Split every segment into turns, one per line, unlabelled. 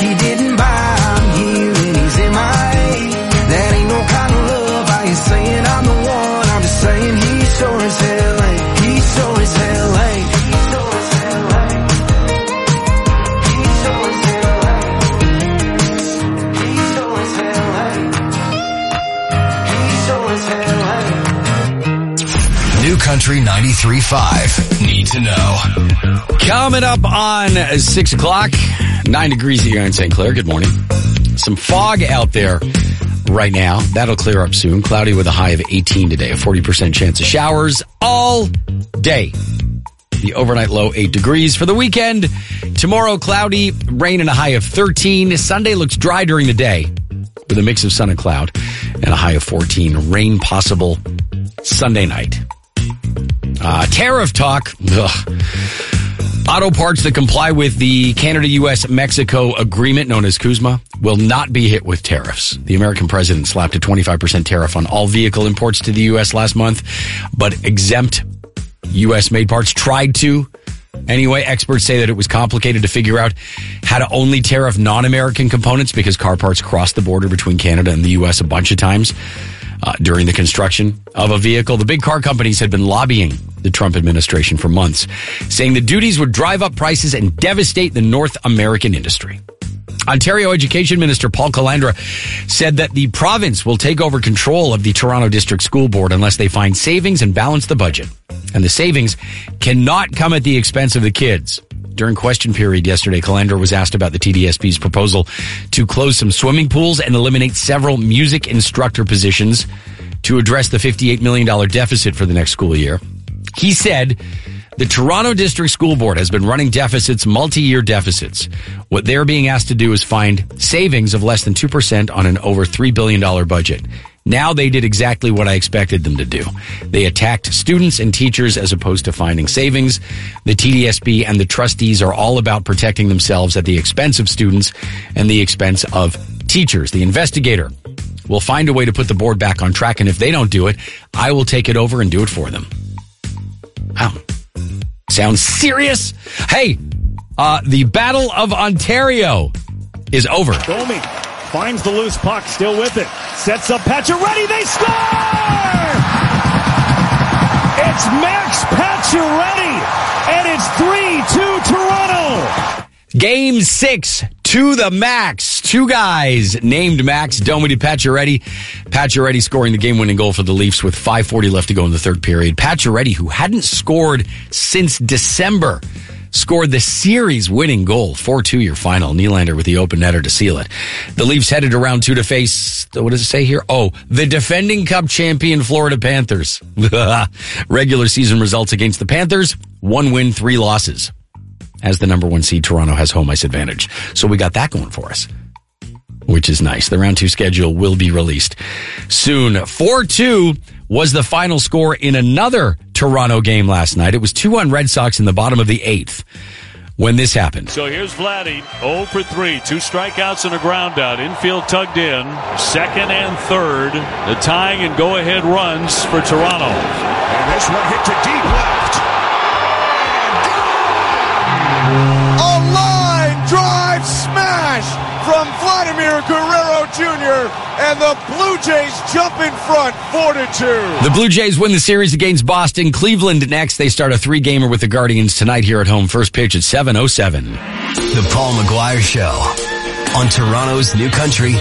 he didn't buy. I'm here and he's in my A. That ain't no kind of love. I ain't saying I'm the one. I'm just saying he sure as hell ain't. He sure as hell ain't. He sure as hell ain't. He sure as hell ain't. He sure as hell ain't. He sure as hell ain't.
New Country 93.5. Need to know.
Coming up on 6 o'clock, 9 degrees here in St. Clair. Good morning. Some fog out there right now. That'll clear up soon. Cloudy with a high of 18 today. A 40% chance of showers all day. The overnight low 8 degrees. For the weekend, tomorrow cloudy, rain and a high of 13. Sunday looks dry during the day with a mix of sun and cloud and a high of 14. Rain possible Sunday night. Tariff talk. Ugh. Auto parts that comply with the Canada-U.S.-Mexico agreement known as CUSMA will not be hit with tariffs. The American president slapped a 25% tariff on all vehicle imports to the U.S. last month, but exempt U.S.-made parts tried to. Anyway, experts say that it was complicated to figure out how to only tariff non-American components because car parts cross the border between Canada and the U.S. a bunch of times during the construction of a vehicle. The big car companies had been lobbying the Trump administration for months, saying the duties would drive up prices and devastate the North American industry. Ontario Education Minister Paul Calandra said that the province will take over control of the Toronto District School Board unless they find savings and balance the budget. And the savings cannot come at the expense of the kids. During question period yesterday, Calandra was asked about the TDSB's proposal to close some swimming pools and eliminate several music instructor positions to address the $58 million deficit for the next school year. He said the Toronto District School Board has been running deficits, multi-year deficits. What they're being asked to do is find savings of less than 2% on an over $3 billion budget. Now they did exactly what I expected them to do. They attacked students and teachers as opposed to finding savings. The TDSB and the trustees are all about protecting themselves at the expense of students and the expense of teachers. The investigator will find a way to put the board back on track, and if they don't do it, I will take it over and do it for them. Wow. Sounds serious. Hey, the Battle of Ontario is over.
Domi finds the loose puck, still with it. Sets up Pacioretty, they score! It's Max Pacioretty, and it's 3-2 Toronto.
Game 6 to the max. Two guys named Max, Domi to Pacioretty. Pacioretty scoring the game-winning goal for the Leafs with 5:40 left to go in the third period. Pacioretty, who hadn't scored since December, scored the series-winning goal. 4-2 your final. Nylander with the open netter to seal it. The Leafs headed to round 2 to face, what does it say here? Oh, the defending Cup champion Florida Panthers. Regular season results against the Panthers, 1 win, 3 losses. As the number 1 seed, Toronto has home ice advantage. So we got that going for us, which is nice. The round 2 schedule will be released soon. 4-2 was the final score in another Toronto game last night. It was 2-1 Red Sox in the bottom of the 8th when this happened.
So here's Vladdy, 0 for 3, 2 strikeouts and a ground out. Infield tugged in, second and third. The tying and go-ahead runs for Toronto.
And this one hit to deep left.
A line drive smash from Vladimir Guerrero Jr. and the Blue Jays jump in front 4-2.
The Blue Jays win the series against Boston. Cleveland next. They start a 3-gamer with the Guardians tonight here at home. First pitch at 7:07.
The Paul McGuire Show on Toronto's New Country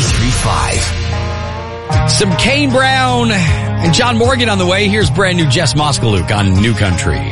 93.5.
Some Kane Brown and John Morgan on the way. Here's brand new Jess Moskaluk on New Country.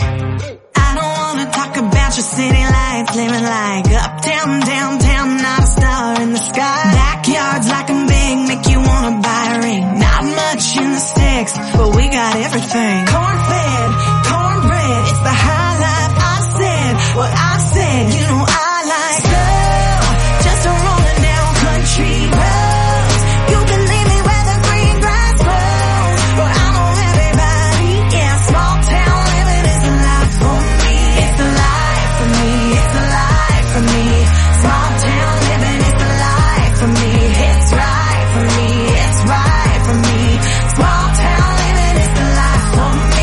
Your city lights, living like uptown, downtown, not a star in the sky. Backyards like I'm big, make you wanna buy a ring. Not much in the sticks, but we got everything. Corn-fed, cornbread, it's the high life. I said what I said, you know I like. So, just a rolling down country roads. You can leave me where the green grass grows. But I know everybody, yeah, small town living is the life for me. It's the life. It's the life for me. Small town living is the life for me. It's right for me. It's right for me. Small town living is the life for me.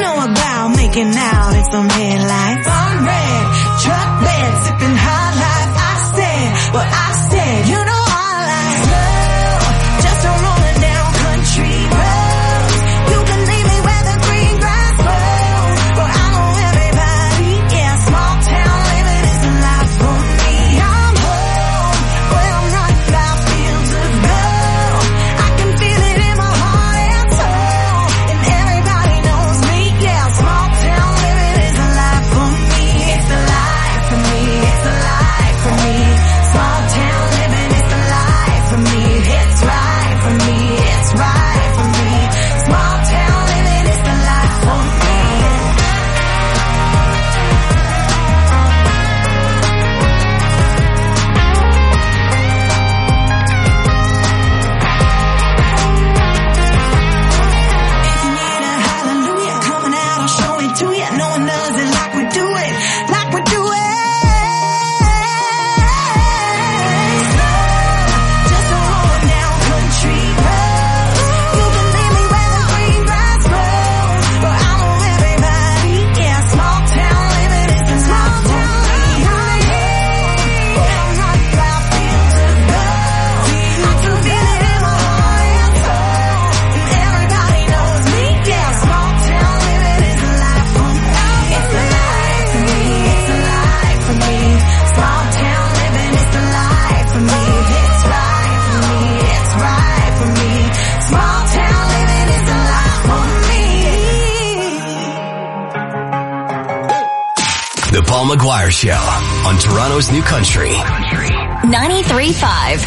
know about making out in some headlights. I'm red, truck bed, sipping high life. I said what I said, you know I like slow, just a rolling down country roads. You can leave me where the green grass grows. Well, I know everybody, yeah, small town living is the life for me. I'm home, where I'm running 5 fields of gold. I can feel it in my heart and soul, and everybody knows me, yeah, small town living is the life for me. It's the life for me, it's the life for me. Small town living is the life for me. It's right for me, it's right for me. Small town living is the life for me. If you need a hallelujah coming out, I'll show it to you. No one does it like we do it, like we do it. Just a rolling down country road. You can leave me where the green grass grows. But I know everybody, yeah, small town living is the small town living. Where I'm running 5 fields of gold. I can feel it in my heart and soul, and everybody knows me, yeah, small town living is the life for me. It's the life for me, it's the life for me. Small town living is the life for me. It's right for me, it's right for me. Small town living is the life for me.
The Paul McGuire Show on Toronto's New Country.
93.5.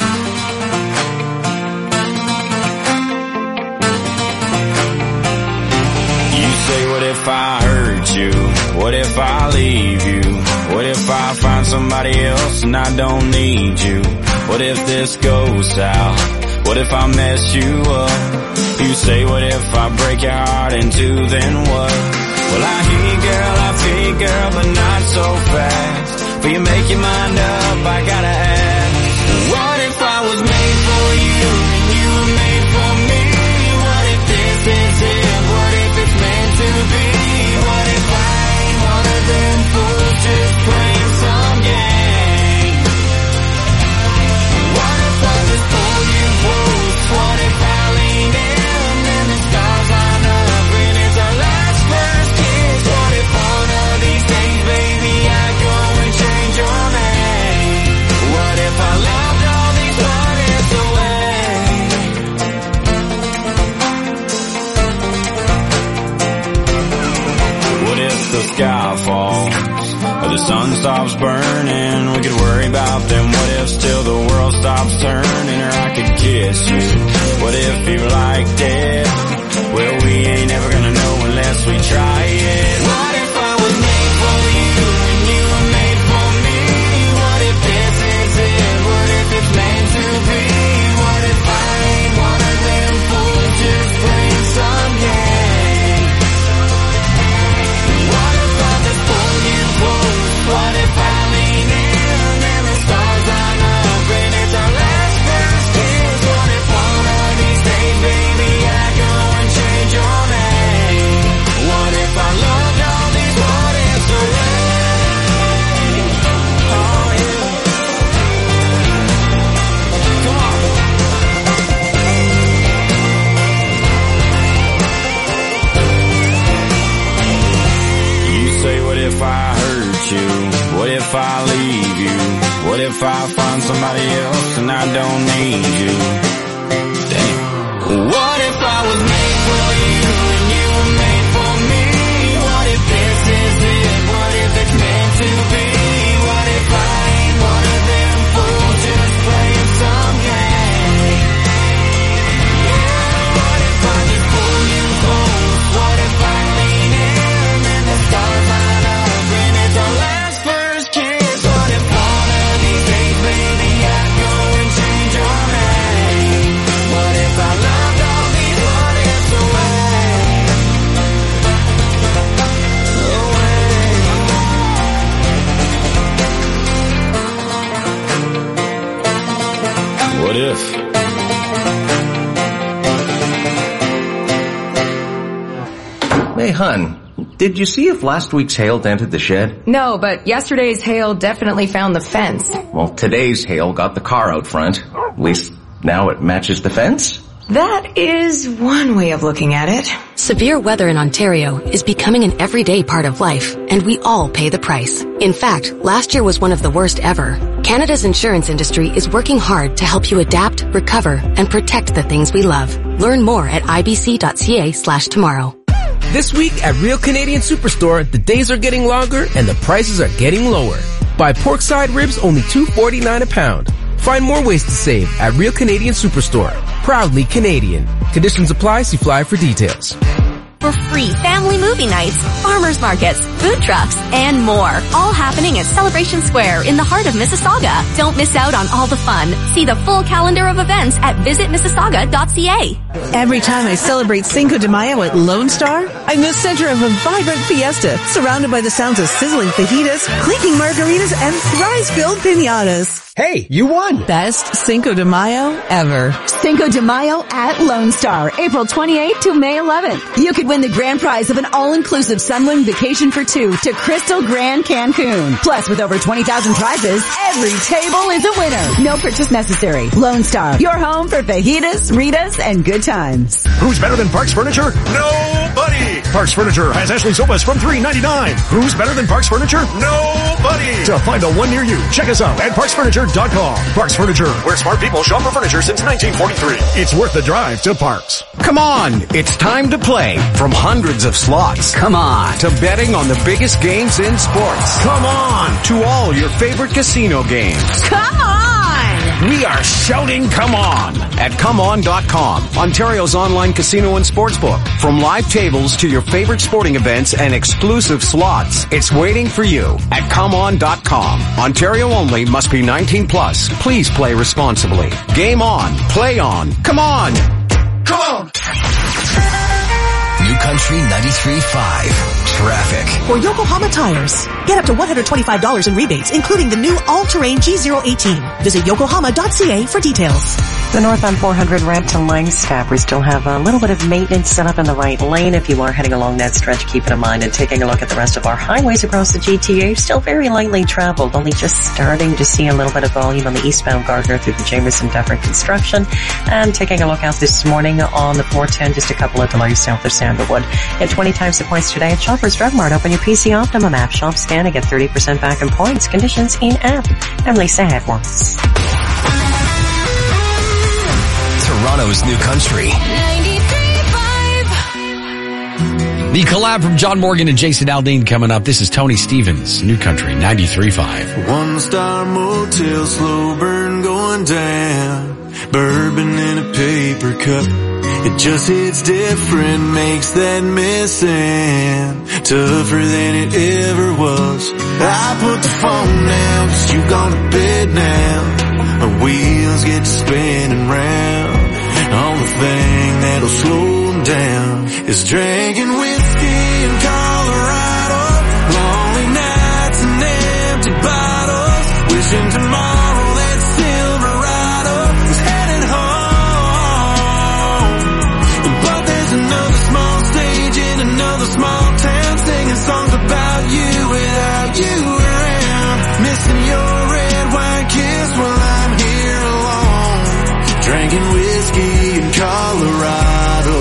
You say, what if I hurt you? What if I leave you? What if I find somebody else and I don't need you? What if this goes south? What if I mess you up? You say, what if I break your heart in two, then what? Well, I hear you, girl, but not so fast. Before you make your mind up, I gotta ask, what if I was made for you and you were made for me? What if this is it? What if it's meant to be? What if I ain't one of them fools just playing some game? What if I just pull you close? What if I lean in and the stars line up and it's our last first kiss? What if one of these days, baby, I go and change your name? What if I loved all these heartaches away? What if the sky falls or the sun stops burning? We could worry about them. What if still the world stops turning? Or I could kiss you. What if you liked it? Well, we ain't ever gonna know unless we try it. What if I was made for you and you were made for me? What if this is it? What if it's meant to be? What if I ain't one of them fools just playing some game? What if I just pull you close? What if I lean in and the stars line up and it's our last first kiss? What if one of these days, baby, I go and change your name? What if I loved all these heartaches away? Oh yeah. Come on. You say, what if I hurt you? What if I leave you? What if I find somebody else and I don't need you? Damn. What if I was made for you and you were made for me? What if this is it? What if it's meant to be? What if I ain't one of them fools just playing some game? Yeah, what if I just pull you close? What if I lean in and the stars line up and it's our last first kiss? What if one of these days, baby, I go and change your name? What if I loved all
Hey, hun, did you see if last week's hail dented the shed?
No, but yesterday's hail definitely found the fence.
Well, today's hail got the car out front. At least now it matches the fence.
That is one way of looking at it.
Severe weather in Ontario is becoming an everyday part of life, and we all pay the price. In fact, last year was one of the worst ever. Canada's insurance industry is working hard to help you adapt, recover, and protect the things we love. Learn more at ibc.ca/tomorrow.
This week at Real Canadian Superstore, the days are getting longer and the prices are getting lower. Buy porkside ribs only $2.49 a pound. Find more ways to save at Real Canadian Superstore. Proudly Canadian. Conditions apply. See flyer for details.
For free family movie nights, farmers markets, food trucks, and more. All happening at Celebration Square in the heart of Mississauga. Don't miss out on all the fun. See the full calendar of events at visitmississauga.ca.
Every time I celebrate Cinco de Mayo at Lone Star, I'm the center of a vibrant fiesta, surrounded by the sounds of sizzling fajitas, clinking margaritas, and thrice-filled piñatas.
Hey, you won!
Best Cinco de Mayo ever.
Cinco de Mayo at Lone Star, April 28th to May 11th. You could win the grand prize of an all-inclusive Sunwing vacation for two to Crystal Grand Cancun. Plus, with over 20,000 prizes, every table is a winner. No purchase necessary. Lone Star, your home for fajitas, ritas, and good times.
Who's better than Parks Furniture? Nobody! Parks Furniture has Ashley sofas from $3.99. Who's better than Parks Furniture? Nobody! To find the one near you, check us out at parksfurniture.com. Parks Furniture, where smart people shop for furniture since 1943. It's worth the drive to Parks.
Come on, it's time to play. From hundreds of slots, come on, to betting on the biggest games in sports. Come on, to all your favorite casino games.
Come on!
We are shouting come on at ComeOn.com, Ontario's online casino and sportsbook. From live tables to your favorite sporting events and exclusive slots, it's waiting for you at ComeOn.com. Ontario only, must be 19 plus. Please play responsibly. Game on. Play on. Come on. Come on.
New Country 93.5. Traffic.
For Yokohama Tires, get up to $125 in rebates, including the new all-terrain G018. Visit yokohama.ca for details.
The northbound 400 ramp to Langstaff, we still have a little bit of maintenance set up in the right lane. If you are heading along that stretch, keep it in mind. And taking a look at the rest of our highways across the GTA, still very lightly traveled, only just starting to see a little bit of volume on the eastbound Gardner through the Jameson Dufferin construction. And taking a look out this morning on the 410, just a couple of delays south of Sandalwood. Get 20 times the points today at Shoppers Drug Mart. Open your PC Optimum app, shop, scan, and get 30% back in points. Conditions in app. I'm Lisa Edwards.
Toronto's New Country.
93.5. The collab from John Morgan and Jason Aldean coming up. This is Tony Stevens, New Country 93.5.
One-star motel, slow burn going down. Bourbon in a paper cup. It just hits different, makes that missing tougher than it ever was. I put the phone down, 'cause you gone to bed now. My wheels get to spinning round. Only thing that'll slow them down is drinking whiskey in Colorado. Lonely nights and empty bottles. Wishing tomorrow that Silverado was headed home. But there's another small stage in another small town, singing songs about you without you around. Missing your red wine kiss while I'm here alone. Drinking whiskey in Colorado.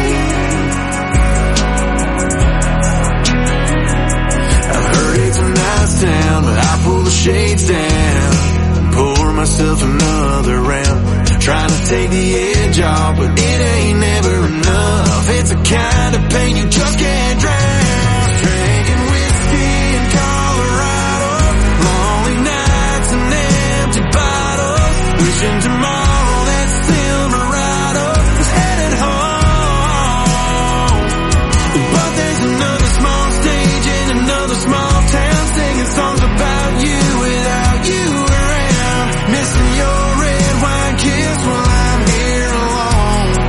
I've heard it's a nice town, but I pull the shades down and pour myself another round. Trying to take the edge off, but it ain't never enough. It's a kind of pain you just can't drown. Drinking whiskey in Colorado. Lonely nights and empty bottles. Wishing tomorrow that Silverado was headed home. But there's another small stage in another small town, singing songs about you without you around. Missing your red wine kiss while I'm here alone.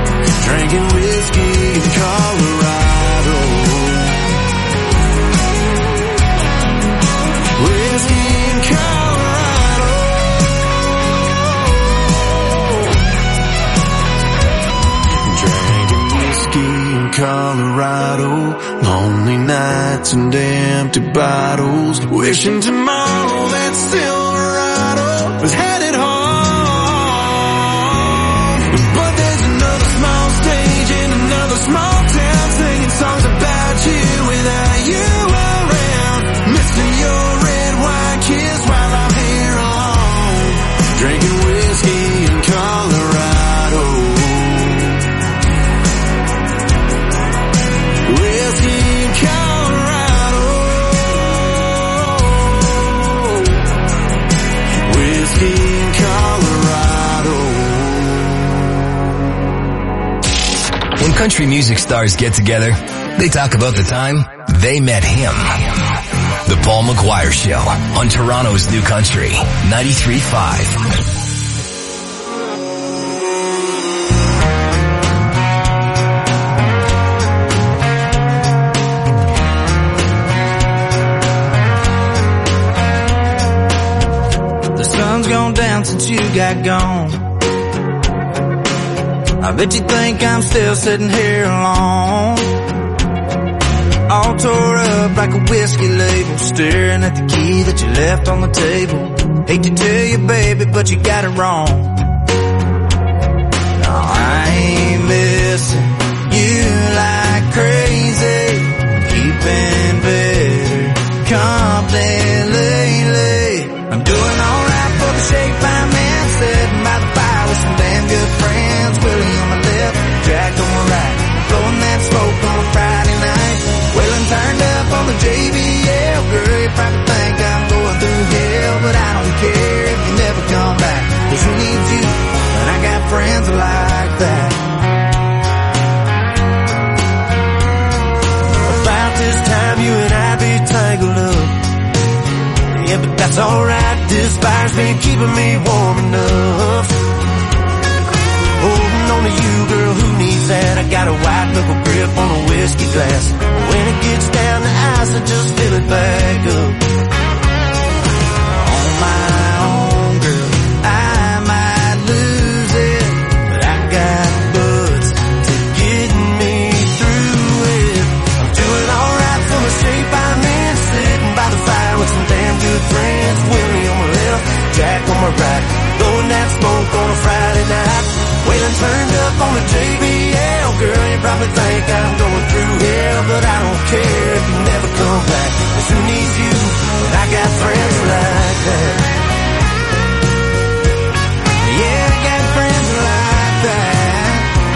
Lonely nights and empty bottles, wishing tomorrow that Silverado was headed home. But there's another small stage in another small town, singing songs about you without you around, missing your red wine kiss while I'm here alone, drinking whiskey in Colorado. Whiskey in Colorado. Whiskey in Colorado.
When country music stars get together, they talk about the time they met him. The Paul McGuire Show on Toronto's New Country, 93.5.
Gone down since you got gone. I bet you think I'm still sitting here alone, all tore up like a whiskey label, staring at the key that you left on the table. Hate to tell you, baby, but you got it wrong. No, I ain't missing you like crazy, keeping better company lately. I'm doing alright for the shape I'm in, sitting by the fire with some damn good friends. Willie on my left, Jack on my right, blowing that smoke on a Friday night. Wailing turned up on the JBL, girl, you probably think I'm going through hell, but I don't care if you never come back, 'cause who needs you when I got friends like that?
About this time you and I be tangled up. Yeah, but that's alright, this fire's been keeping me warm enough. Holding on to you, girl, who needs that? I got a white knuckle grip on a whiskey glass. When it gets down to ice, I just fill it back up. On my own, girl, I might lose it, but I got buds to get me through it. I'm doing alright for the shape I'm in, sitting by the fire with some damn good friends. Willie on my left, Jack on my right, blowing that smoke on a Friday night. Wailing turned up on the JBL, girl, you probably think I'm going through hell, but I don't care if you never come back, 'cause who needs you when I got friends like that? Yeah, I got friends like that.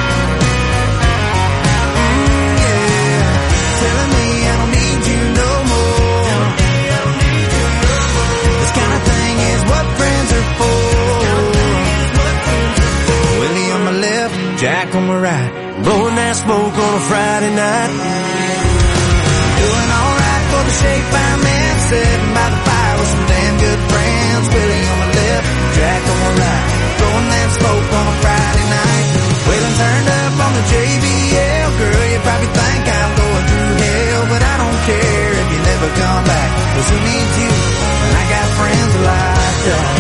Yeah, telling me I don't need you no more. This kind of thing is what friends are for. Willie on my left, Jack on my right, blowing that smoke on a Friday night. Doing alright for the shape I'm in, sitting by the fire with some damn good friends. Willie on my left, Jack on my right, blowing that smoke on a Friday night. Wailing turned up on the JBL, girl, you probably think I'm going through hell, but I don't care if you never come back, 'cause who needs you when I got friends like that?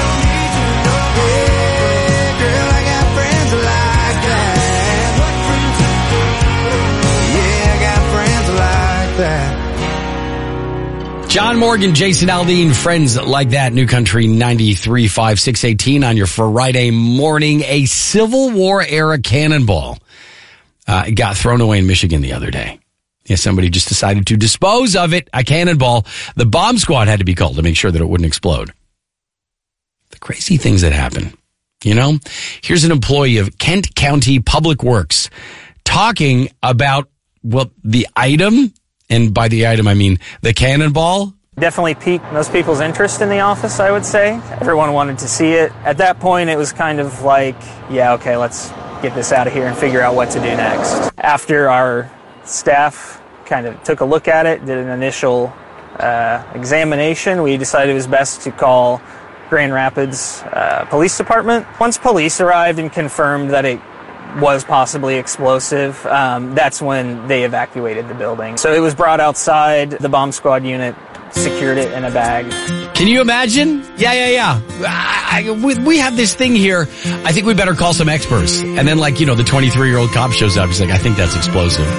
John Morgan, Jason Aldean, friends like that. New Country 93.5, 618 on your Friday morning. A Civil War era cannonball got thrown away in Michigan the other day. Yeah, somebody just decided to dispose of it, a cannonball. The bomb squad had to be called to make sure that it wouldn't explode. The crazy things that happen, you know? Here's an employee of Kent County Public Works talking about, well, the item. And by the item, I mean the cannonball.
Definitely piqued most people's interest in the office, I would say. Everyone wanted to see it. At that point, it was kind of like, yeah, okay, let's get this out of here and figure out what to do next. After our staff kind of took a look at it, did an initial examination, we decided it was best to call Grand Rapids Police Department. Once police arrived and confirmed that it was possibly explosive, that's when they evacuated the building. So it was brought outside, the bomb squad unit secured it in a bag.
Can you imagine? Yeah. We have this thing here. I think we better call some experts. And then, like, you know, the 23-year-old cop shows up. He's like, I think that's explosive.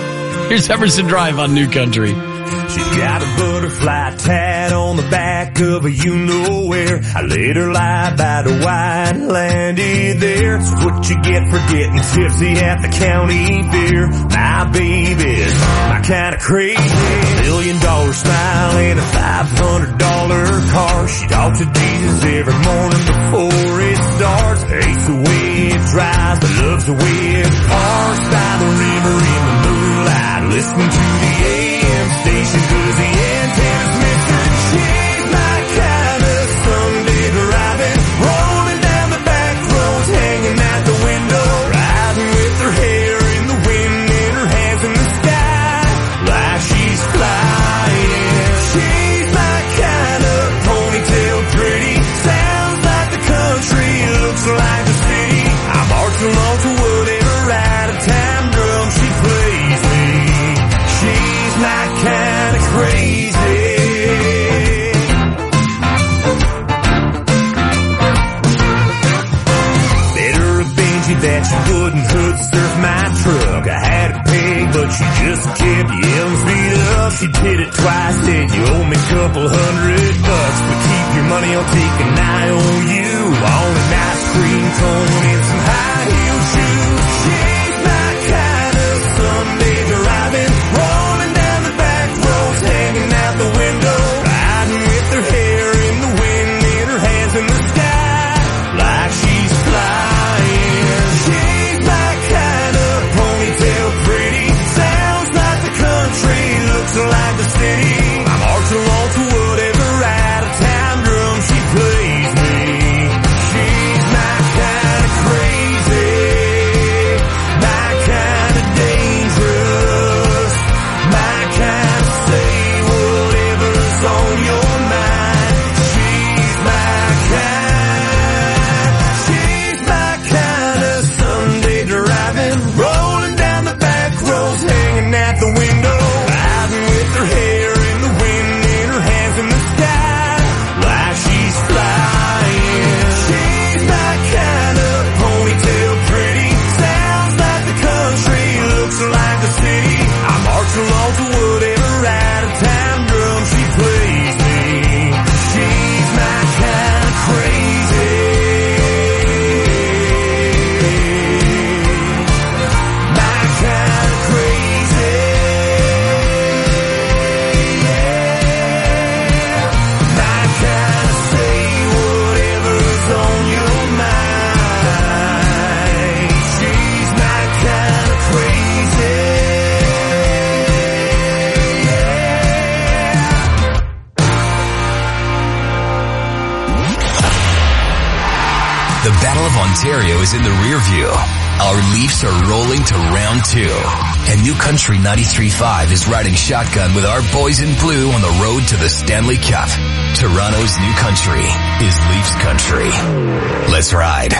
Here's Emerson Drive on New Country.
She's got a butterfly tat on the back of a you-know-where. I let her lie by the white and landed there. So what you get for getting tipsy at the county fair. My baby's my kind of crazy. $1 million smile and a $500 car. She talks to Jesus every morning before it starts. Hates the way it drives, but loves the way it parks by the river in the moonlight, listening to the AM station 'cause the antenna's missing. She's my kind of Sunday driving, rolling down the back roads, hanging out the window, riding with her hair in the wind and her hands in the sky, like she's flying. She's my kind of ponytail pretty, sounds like the country, looks like the city. I march along to whatever out-of-time drum she plays me. She's my kind of crazy. Better a Benji that she wouldn't hood surf my truck. I had a peg, but she just kept yelling speed up. She did it twice, said you owe me a couple $100, but keep your money, I'll take an IOU on an ice cream cone and some high heel shoes. She's my kind of Sunday driving, rolling down the back roads, hanging out the window, riding with her hair in the wind and her hands in the sky, like she's flying. She's my kind of ponytail pretty, sounds like the country, looks like the city. I march along to whatever out-of-time drum she plays me. She's my kind of crazy, my kind of dangerous, my kind of say whatever's on your mind. She's my kind of Sunday driving, rolling down the back roads, hanging out the window, riding with her hair in the wind and her hands in the sky, like she's flying. She's my kind of ponytail pretty, sounds like the country, looks like the city. I march along to whatever out-of-time drum she plays me. She's my kind of crazy, my kind of crazy, my kind of say whatever's on your mind. She's my kind of crazy.
The Battle of Ontario is in the rear view. Our Leafs are rolling to round 2. And New Country 93.5 is riding shotgun with our boys in blue on the road to the Stanley Cup. Toronto's New Country is Leafs country. Let's ride.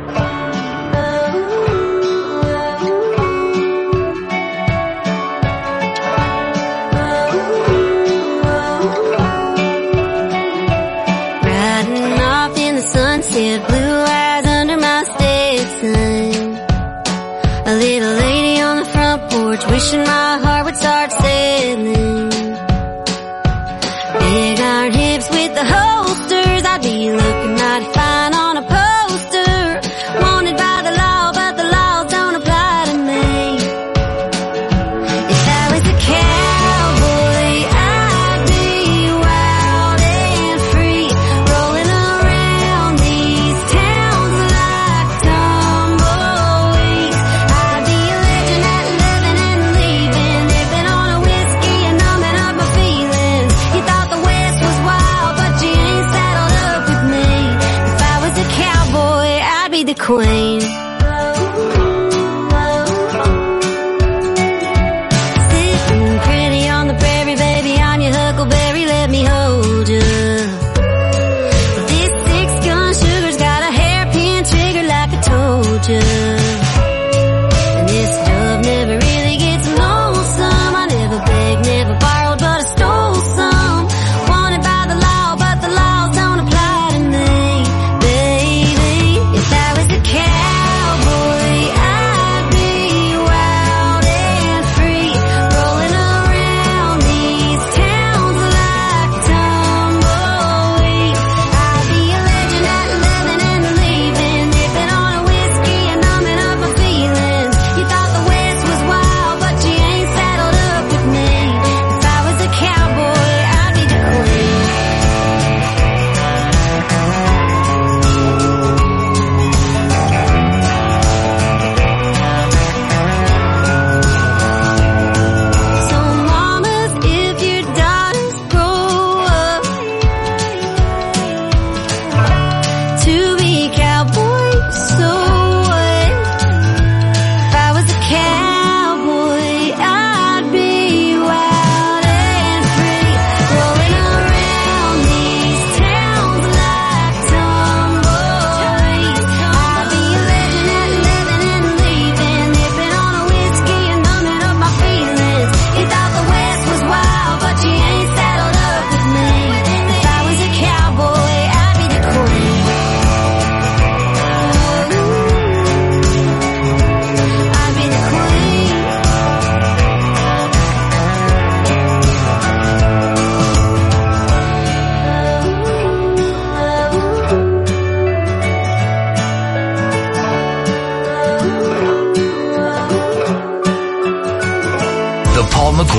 Riding off in the sunset, blue eyes under my Stetson. A little lady on the front porch, wishing my heart would start sailing. Big iron hips with the holsters, I'd be looking mighty fine on a poster. Wanted by the law, but the laws don't apply to me. If I was a cowboy, I'd be wild and free, rolling around these towns like tumbleweeds. I'd be a legend at 11 and leaving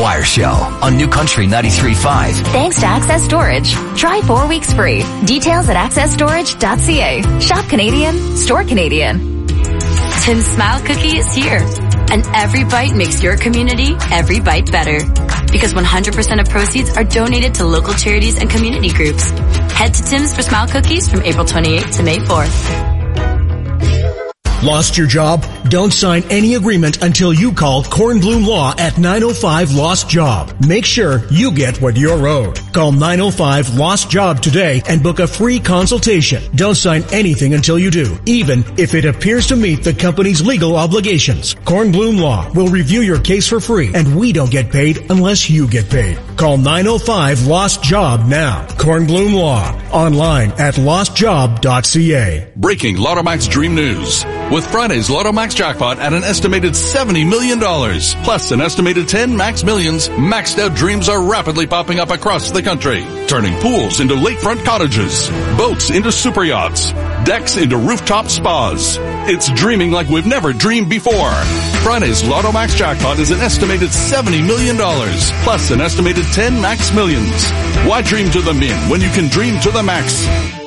McGuire Show on New Country 93.5.
Thanks to Access Storage. Try 4 weeks free. Details at accessstorage.ca. Shop Canadian, store Canadian. Tim's Smile Cookie is here. And every bite makes your community every bite better. Because 100% of proceeds are donated to local charities and community groups. Head to Tim's for Smile Cookies from April 28th to May 4th.
Lost your job? Don't sign any agreement until you call Kornblum Law at 905 Lost Job. Make sure you get what you're owed. Call 905 Lost Job today and book a free consultation. Don't sign anything until you do, even if it appears to meet the company's legal obligations. Kornblum Law will review your case for free, and we don't get paid unless you get paid. Call 905 Lost Job now. Kornblum Law. Online at lostjob.ca.
Breaking Lotto Max Dream News. With Friday's Lotto Max jackpot at an estimated $70 million, plus an estimated 10 Max Millions, maxed out dreams are rapidly popping up across the country, turning pools into lakefront cottages, boats into super yachts, decks into rooftop spas. It's dreaming like we've never dreamed before. Friday's Lotto Max jackpot is an estimated $70 million, plus an estimated 10 Max Millions. Why dream to the min when you can dream to the max?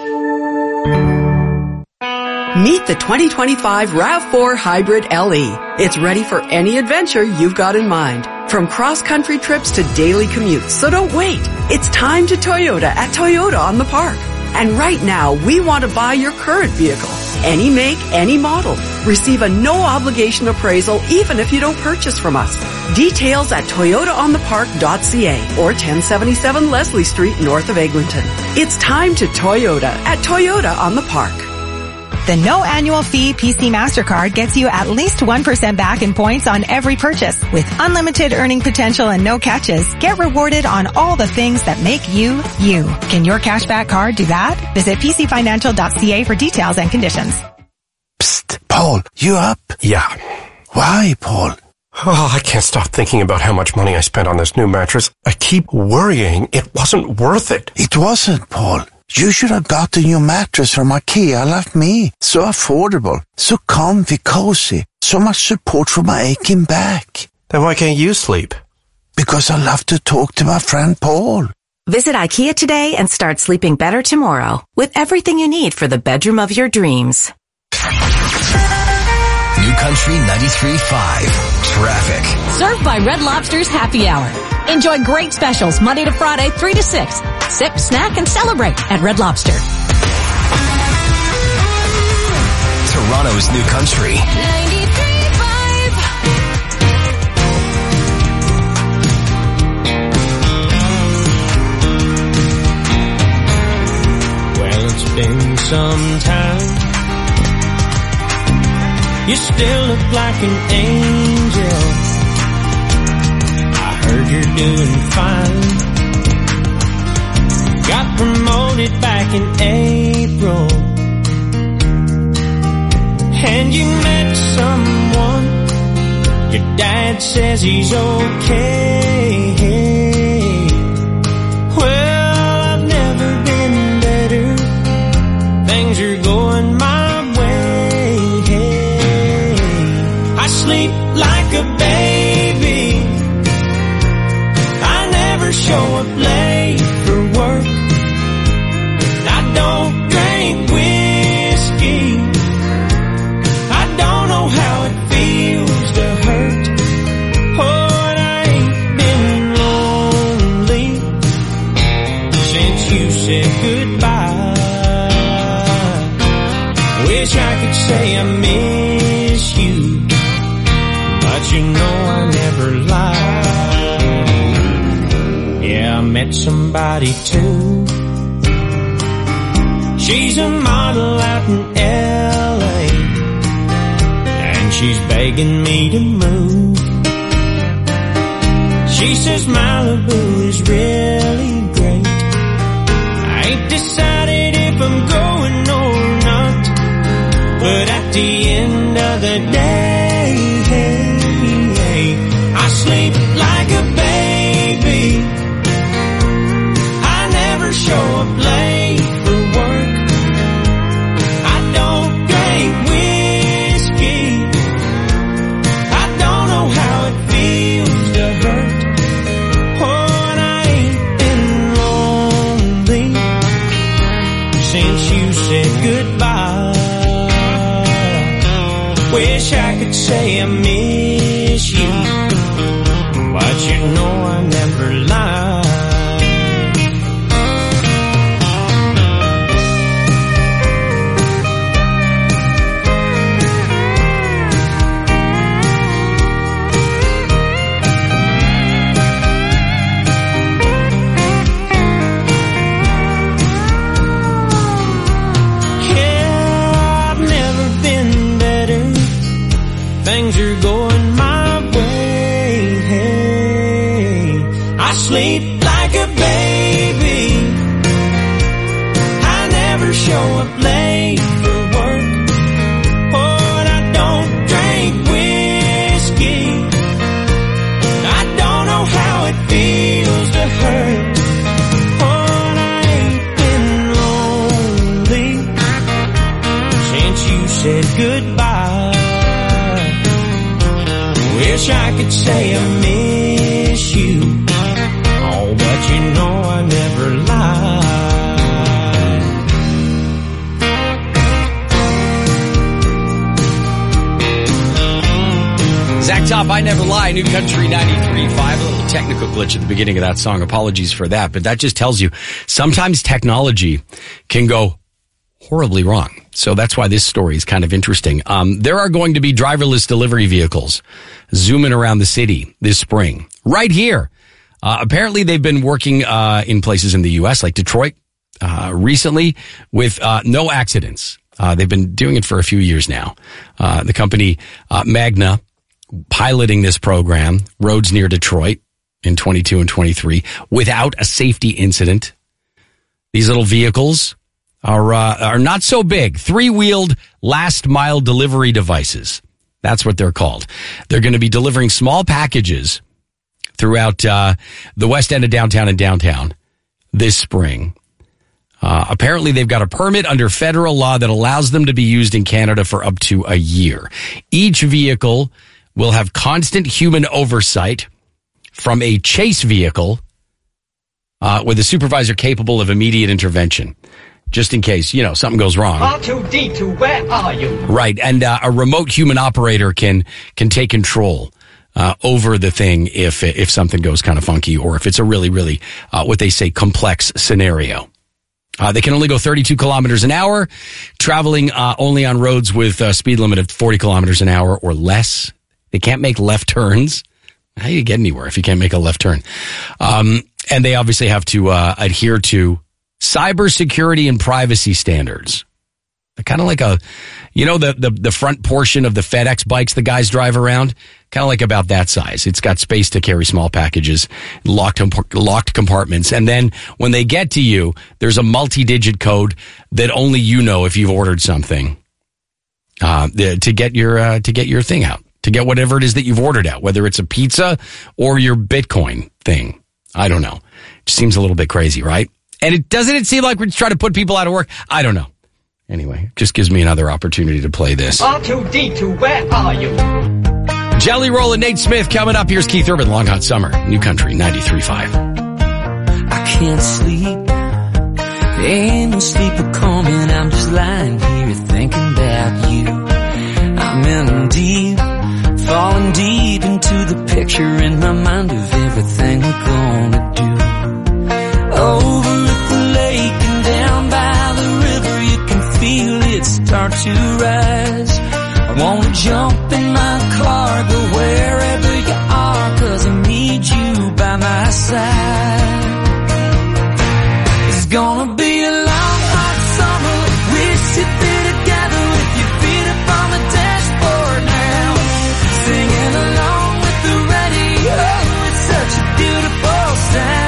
Meet the 2025 RAV4 Hybrid LE. It's ready for any adventure you've got in mind. From cross-country trips to daily commutes, so don't wait. It's time to Toyota at Toyota on the Park. And right now, we want to buy your current vehicle. Any make, any model. Receive a no-obligation appraisal even if you don't purchase from us. Details at toyotaonthepark.ca or 1077 Leslie Street north of Eglinton. It's time to Toyota at Toyota on the Park.
The no annual fee PC MasterCard gets you at least 1% back in points on every purchase. With unlimited earning potential and no catches, get rewarded on all the things that make you, you. Can your cashback card do that? Visit pcfinancial.ca for details and conditions.
Psst, Paul, you up?
Yeah.
Why, Paul?
Oh, I can't stop thinking about how much money I spent on this new mattress. I keep worrying it wasn't worth it.
It wasn't, Paul. You should have got a new mattress from IKEA like me. So affordable, so comfy, cozy, so much support for my aching back.
Then why can't you sleep?
Because I love to talk to my friend Paul.
Visit IKEA today and start sleeping better tomorrow with everything you need for the bedroom of your dreams.
New Country 93.5 Traffic.
Served by Red Lobster's Happy Hour. Enjoy great specials Monday to Friday, 3 to 6. Sip, snack, and celebrate at Red Lobster.
Toronto's New Country
93.5.
Well, it's been some time. You still look like an angel. I heard you're doing fine. Got promoted back in April. And you met someone. Your dad says he's okay. Well, I've never been better. Things are going my way. I sleep like a baby. I never show up late for work. I don't drink whiskey. I don't know how it feels to hurt. Oh, and I ain't been lonely since you said goodbye. Wish I could say I miss you, but you know I never lie. Yeah, I met somebody too. She's a model out in L.A. and she's begging me to move. She says Malibu is really great. I ain't decided if I'm going or not, but at the end of the day, I sleep like a baby. I never show up late for work. I don't drink whiskey. I don't know how it feels to hurt. could say I miss you, but you know I never lie. Things are going my way. Hey, I sleep like a baby. I never show up late for work. But I don't drink whiskey. I don't know how it feels to hurt. But I ain't been lonely since you said goodbye. Wish I could say I miss you, oh, but you know I never lied.
Zach Top, I Never Lie, New Country 93.5. A little technical glitch at the beginning of that song. Apologies for that, but that just tells you sometimes technology can go horribly wrong. So that's why this story is kind of interesting. There are going to be driverless delivery vehicles zooming around the city this spring, right here. Apparently they've been working in places in the U.S. like Detroit recently with no accidents. They've been doing it for a few years now. The company Magna piloting this program, roads near Detroit in 22 and 23, without a safety incident. These little vehicles are not so big. 3-wheeled last mile delivery devices. That's what they're called. They're going to be delivering small packages throughout the west end of downtown and downtown this spring. Apparently they've got a permit under federal law that allows them to be used in Canada for up to a year. Each vehicle will have constant human oversight from a chase vehicle with a supervisor capable of immediate intervention. Just in case, something goes wrong.
R2-D2, where are you?
Right, and a remote human operator can take control over the thing if something goes kind of funky or if it's a really, really, what they say, complex scenario. They can only go 32 kilometers an hour, traveling only on roads with a speed limit of 40 kilometers an hour or less. They can't make left turns. How do you get anywhere if you can't make a left turn? And they obviously have to adhere to cybersecurity and privacy standards. Kind of like the front portion of the FedEx bikes the guys drive around, kind of like about that size. It's got space to carry small packages, locked compartments. And then when they get to you, there's a multi-digit code that only you know if you've ordered something, to get your thing out, to get whatever it is that you've ordered out, whether it's a pizza or your Bitcoin thing. I don't know. It seems a little bit crazy, right? And doesn't it seem like we're just trying to put people out of work? I don't know. Anyway, it just gives me another opportunity to play this.
R2-D2, where are you?
Jelly Roll and Nate Smith coming up. Here's Keith Urban, Long Hot Summer, New Country 93.5.
I can't sleep. There ain't no sleeper coming. I'm just lying here thinking about you. I'm in deep, falling deep into the picture in my mind of everything we're gonna do. Over at the lake and down by the river, you can feel it start to rise. I wanna jump in my car, go wherever you are, 'cause I need you by my side. It's gonna be a long, hot summer. We sit there together with your feet up on the dashboard now, singing along with the radio. It's such a beautiful sound.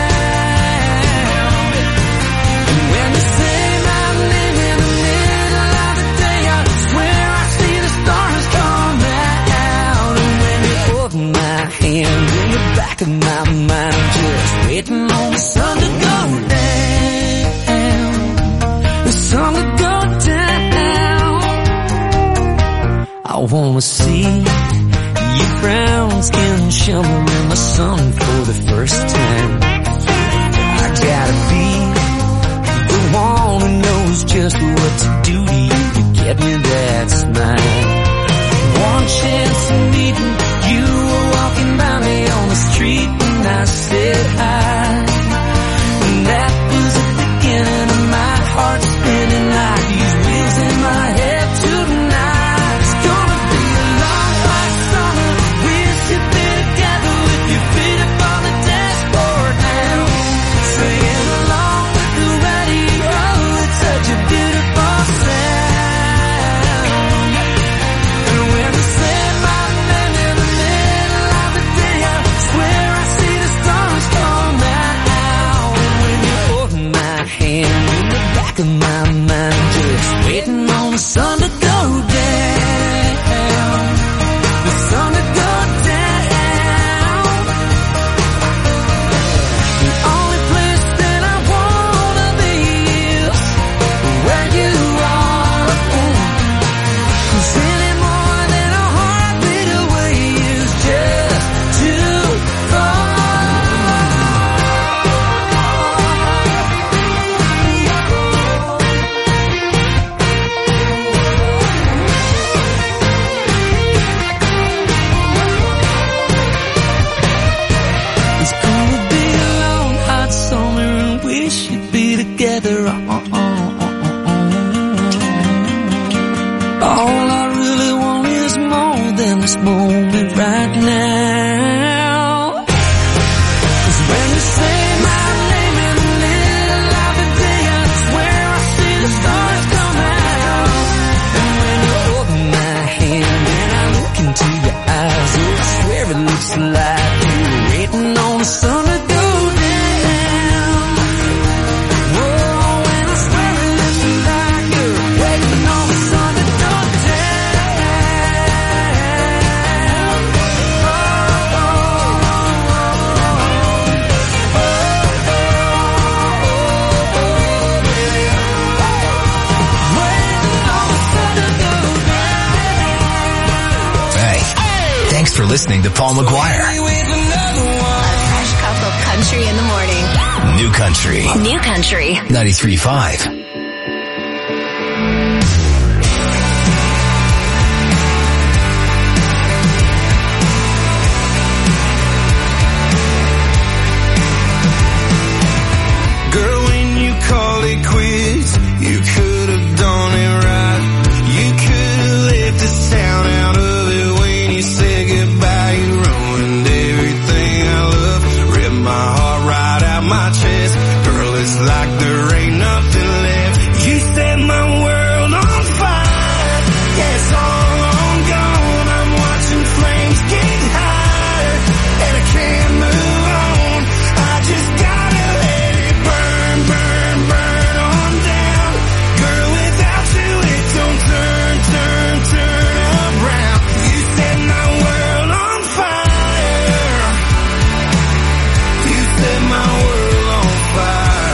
In the back of my mind, just waiting on the sun to go down, the sun to go down. I wanna see your brown skin shimmer in the sun for the first time. I gotta be the one who knows just what to do to you to get me that smile. One chance
back of my mind, just waiting on the sun to go down. The sun to go down. The only place that I wanna be is where you are. 'Cause any more than a heartbeat away is just too far. It's gonna be a long, hot summer and we should be together. All I really want is more than this moment right now. 'Cause when you say my name in the little light of day, I swear I see the stars come out. And when you hold my hand and I look into your eyes, oh, I swear it looks like you're waiting on the sun to go down. Oh, and I swear it looks like you're waiting on the sun to go
Hey, thanks for listening to Paul McGuire.
Fresh cup of country in the morning.
New Country.
New Country.
93.5.
Girl, when you called it quits, you could have done it right. You could have left the sound out of it when you said goodbye. You ruined everything I love, ripped my heart right out my chest. Girl, it's like there ain't nothing left. You set my world on fire. Yeah, it's all on gone. I'm watching flames get higher, and I can't move on. I just gotta let it burn, burn, burn on down. Girl, without you it don't turn, turn, turn around. You set my world on fire. You set my world on fire.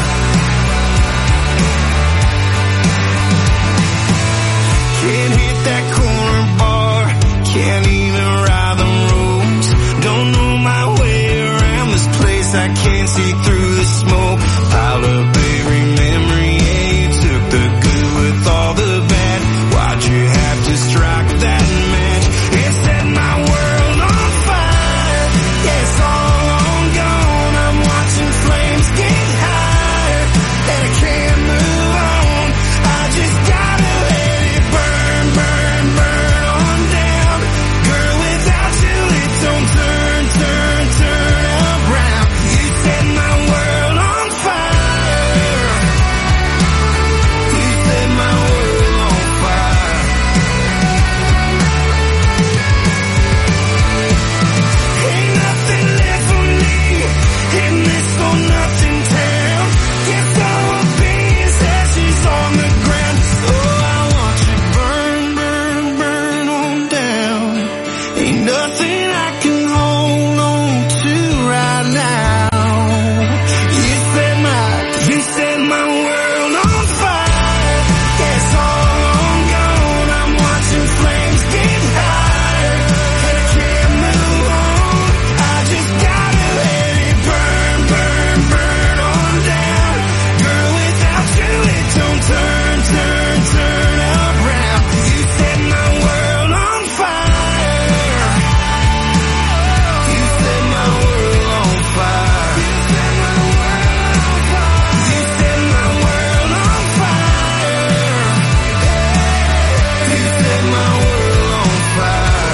Can't hit that corner bar, can't even ride the roads. Don't know my way around this place, I can't see through the smoke. Piled up every memory, yeah, you took the good with all the bad. Why'd you have to strike that match and set my world on fire? Yeah, it's all on gone. I'm watching flames get higher, and I can't move on. I just gotta let it burn, burn, burn on down. Girl, without you it don't turn, turn, turn around. You set my world on fire. You set my world on fire. Ain't nothing left for me in this for nothing town. Guess I will be as ashes on the ground. Oh, I want you burn, burn, burn on down. Ain't nothing I can hold on to right now. You set my world on fire. Yeah, it's all on gone. I'm watching flames get higher, and I can't move on. I just gotta let it burn, burn, burn on down. Girl, without you it don't turn, turn, turn around. You set my world on fire. You set my world on fire. You set my world on fire. You set my world on fire.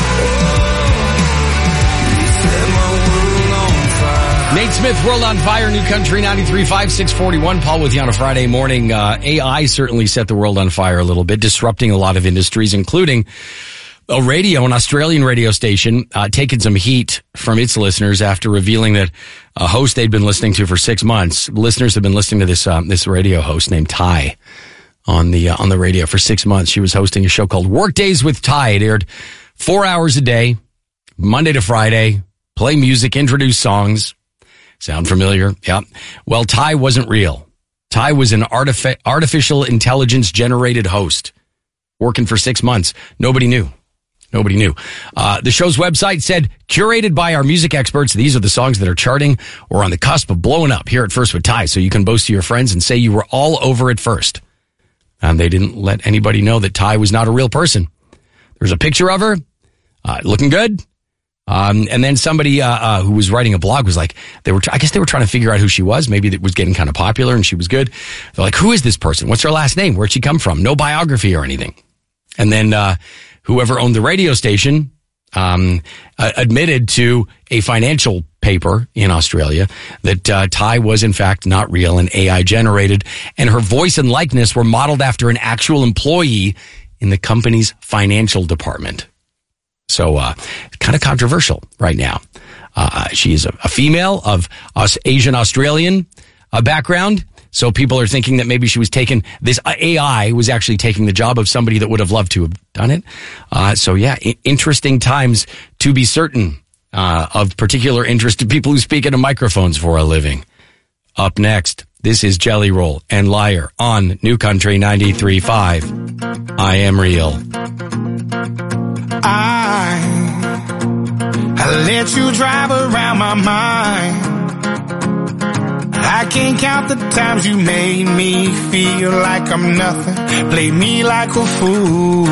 You set my world on fire.
Nate Smith, World on Fire, New Country 93.5, 641. Paul with you on a Friday morning. AI certainly set the world on fire a little bit, disrupting a lot of industries, including a radio, an Australian radio station, taking some heat from its listeners after revealing that a host they'd been listening to for 6 months. Listeners have been listening to this radio host named Ty on the radio for 6 months. She was hosting a show called Workdays with Ty. It aired 4 hours a day, Monday to Friday, play music, introduce songs. Sound familiar? Yeah. Well, Ty wasn't real. Ty was an artificial intelligence generated host working for 6 months. Nobody knew. The show's website said, curated by our music experts, these are the songs that are charting or on the cusp of blowing up here at First with Ty. So you can boast to your friends and say you were all over it first. And they didn't let anybody know that Ty was not a real person. There's a picture of her, looking good. And then somebody, who was writing a blog was like, I guess they were trying to figure out who she was. Maybe it was getting kind of popular and she was good. They're like, who is this person? What's her last name? Where'd she come from? No biography or anything. And then, whoever owned the radio station, admitted to a financial paper in Australia that, Ty was in fact not real and AI generated, and her voice and likeness were modeled after an actual employee in the company's financial department. So, kind of controversial right now. She is a female of Asian Australian background. So people are thinking that maybe this AI was actually taking the job of somebody that would have loved to have done it. Interesting times to be certain, of particular interest to people who speak into microphones for a living. Up next, this is Jelly Roll and Liar on New Country 93.5. I Am Real.
I let you drive around my mind. I can't count the times you made me feel like I'm nothing. Play me like a fool.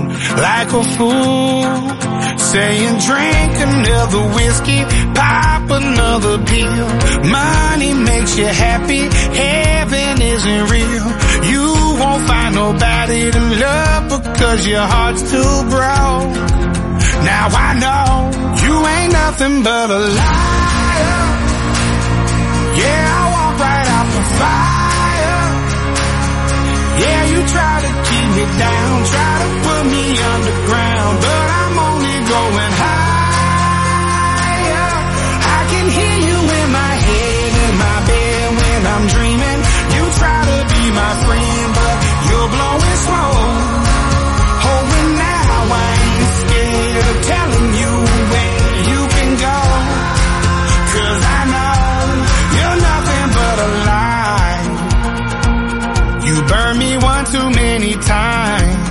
Saying drink another whiskey, pop another pill. Money makes you happy, heaven isn't real. You won't find nobody to love because your heart's too broke. Now I know you ain't nothing but a liar. Yeah, I walk right out the fire. Yeah, you try to keep me down, try to put me underground, but I'm only going higher. I can hear you in my head, in my bed when I'm dreaming. You try to be my friend, but you're blowing smoke. Oh, and now I ain't scared of telling you where you can go, 'cause I know you're nothing but a lie. You burned me one too many times,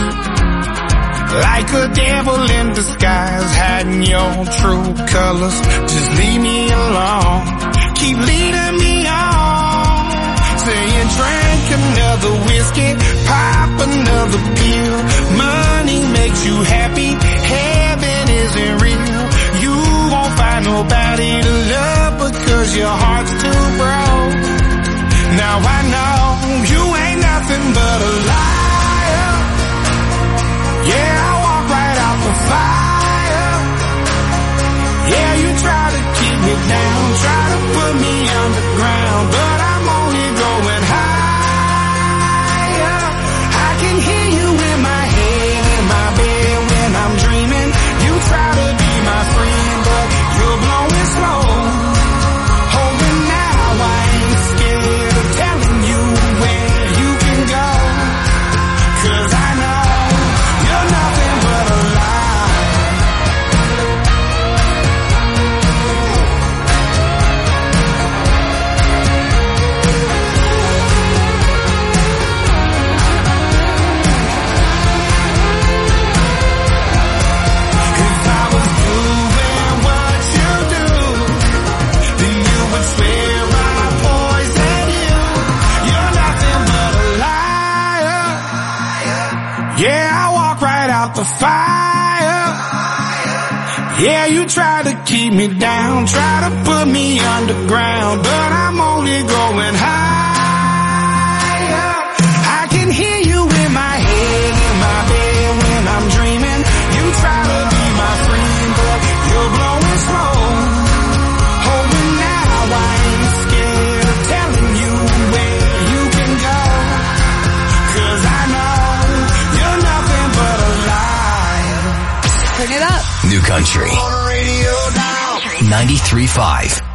like a devil in disguise, hiding your true colors. Just leave me alone, keep leading me on, saying drink another whiskey, pop another pill. Money makes you happy, heaven isn't real. You won't find nobody to love because your heart's too broke. Now I know you ain't nothing but a liar. Yeah, I walk right out the fire. Yeah, you try to keep me down, try to put me underground, but I'm only going higher. I can hear you in my head, in my bed when I'm dreaming. You try to be my friend, but you're blowing smoke. Oh, and now I ain't scared of telling you where you can go, 'cause I know you're nothing but a lie. If I was doing what you do, then you would swear I poisoned you. You're nothing but a liar. Yeah, I walk right out the fire. Yeah, you try to keep me down, try to put me underground, but I'm only going higher. I can hear you in my head, in my bed when I'm dreaming. You try to be my friend, but you're blowing smoke. Oh, and now I ain't scared of telling you where you can go, 'cause I know you're nothing but a lie.
Turn it up. New Country 93.5.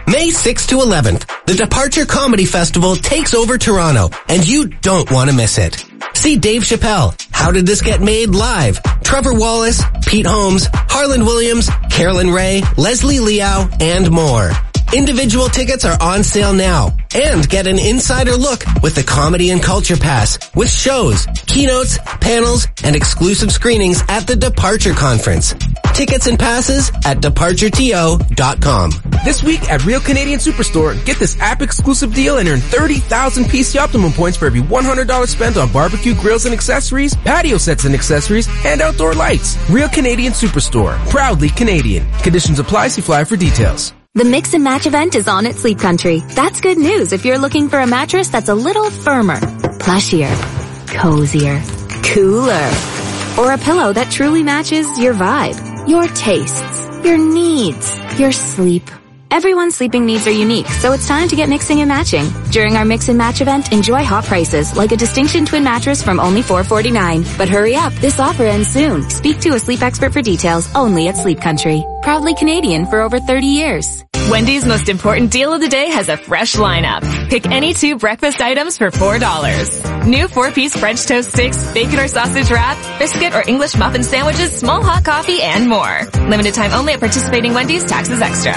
May 6th to 11th, the Departure Comedy Festival takes over Toronto, and you don't want to miss it. See Dave Chappelle, How Did This Get Made live, Trevor Wallace, Pete Holmes, Harlan Williams, Carolyn Ray, Leslie Liao, and more. Individual tickets are on sale now, and get an insider look with the Comedy and Culture Pass with shows, keynotes, panels, and exclusive screenings at the Departure Conference. Tickets and passes at departureto.com.
This week at Real Canadian Superstore, get this app-exclusive deal and earn 30,000 PC Optimum points for every $100 spent on barbecue grills and accessories, patio sets and accessories, and outdoor lights. Real Canadian Superstore. Proudly Canadian. Conditions apply. See flyer for details.
The Mix and Match event is on at Sleep Country. That's good news if you're looking for a mattress that's a little firmer, plushier, cozier, cooler, or a pillow that truly matches your vibe, your tastes, your needs, your sleep. Everyone's sleeping needs are unique, so it's time to get mixing and matching. During our Mix and Match event, enjoy hot prices, like a Distinction Twin mattress from only $449. But hurry up, this offer ends soon. Speak to a sleep expert for details only at Sleep Country. Proudly Canadian for over 30 years.
Wendy's most important deal of the day has a fresh lineup. Pick any 2 breakfast items for $4. New 4-piece French toast sticks, bacon or sausage wrap, biscuit or English muffin sandwiches, small hot coffee, and more. Limited time only at participating Wendy's, taxes extra.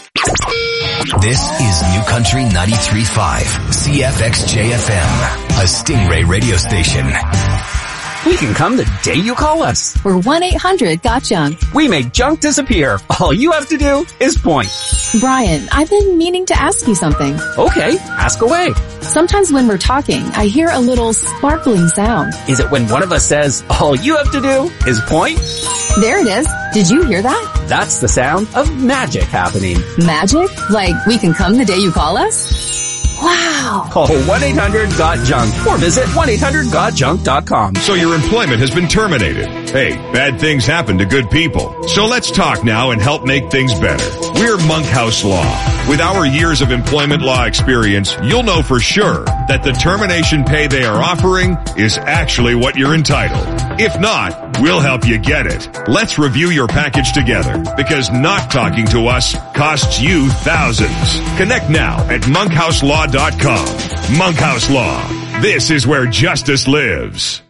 This is New Country 93.5, CFXJ-FM, a Stingray radio station.
We can come the day you call us.
We're 1-800-GOT-JUNK.
We make junk disappear. All you have to do is point.
Brian, I've been meaning to ask you something.
Okay, ask away.
Sometimes when we're talking, I hear a little sparkling sound.
Is it when one of us says, all you have to do is point?
There it is. Did you hear that?
That's the sound of magic happening.
Magic? Like we can come the day you call us? Wow.
Call 1-800-GOT-JUNK or visit 1-800-GOT-JUNK.com.
So your employment has been terminated. Hey, bad things happen to good people. So let's talk now and help make things better. We're Monkhouse Law. With our years of employment law experience, you'll know for sure that the termination pay they are offering is actually what you're entitled. If not, we'll help you get it. Let's review your package together, because not talking to us costs you thousands. Connect now at monkhouselawlaw.com. Monkhouse Law. This is where justice lives.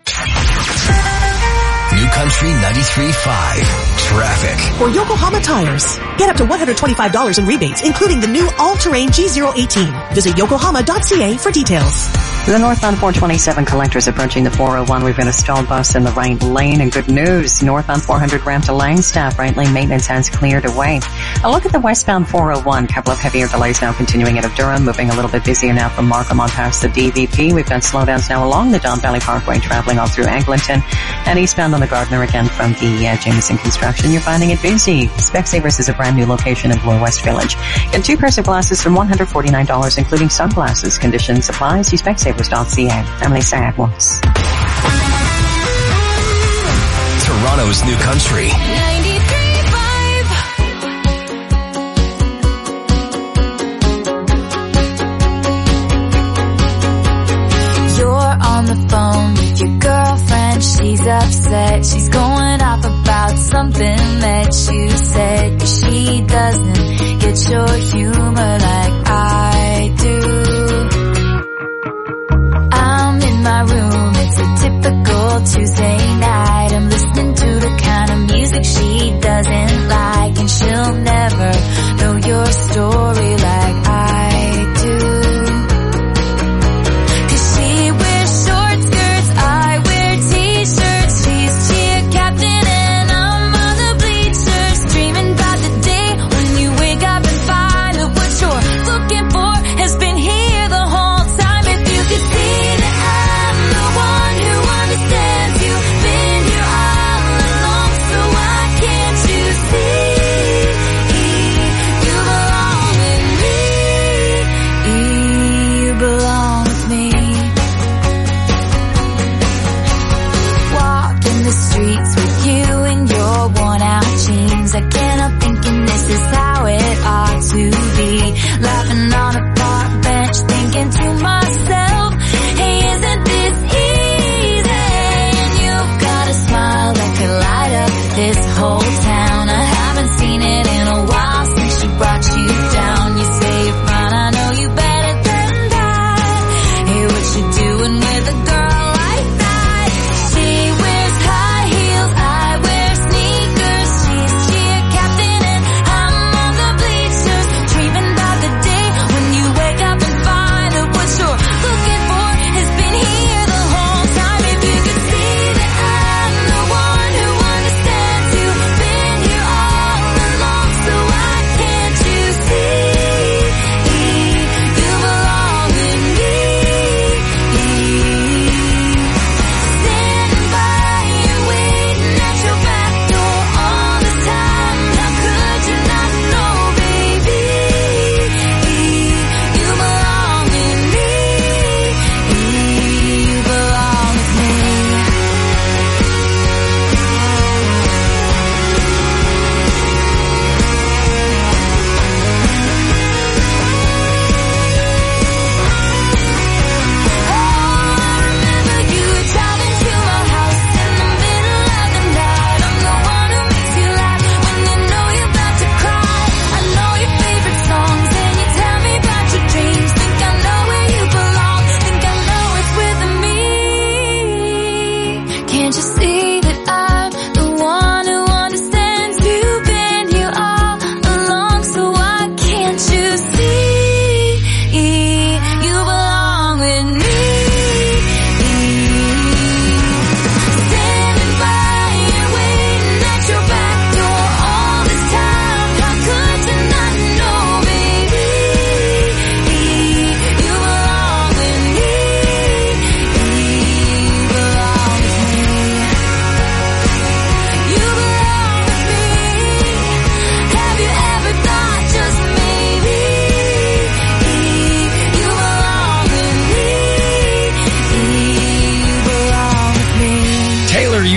New Country 93.5 Traffic.
For Yokohama Tires, get up to $125 in rebates, including the new all-terrain G018. Visit yokohama.ca for details.
The northbound 427 collectors approaching the 401. We've got a stalled bus in the right lane, and good news. Northbound 400 ramp to Langstaff. Right lane maintenance has cleared away. A look at the westbound 401. Couple of heavier delays now continuing out of Durham. Moving a little bit busier now from Markham on past the DVP. We've got slowdowns now along the Don Valley Parkway, traveling all through Eglinton. And eastbound on the Gardner again from the Jameson Construction. You're finding it busy. Specsavers is a brand new location in Bloor West Village. Get 2 pairs of glasses from $149, including sunglasses. Conditions apply. See Specsavers.ca. I'm Lisa Edwards.
Toronto's New Country.
93.5. You're on the phone with your girlfriend. She's upset. She's going off about something that you said. She doesn't get your humor like I do. My room, it's a typical Tuesday night. I'm listening to the kind of music she doesn't like, and she'll never know your story like I do. 'Cause she wears short skirts, I wear t-shirts. She's cheer captain and I'm on the bleachers, dreaming about the day when you wake up and find out what you're looking for.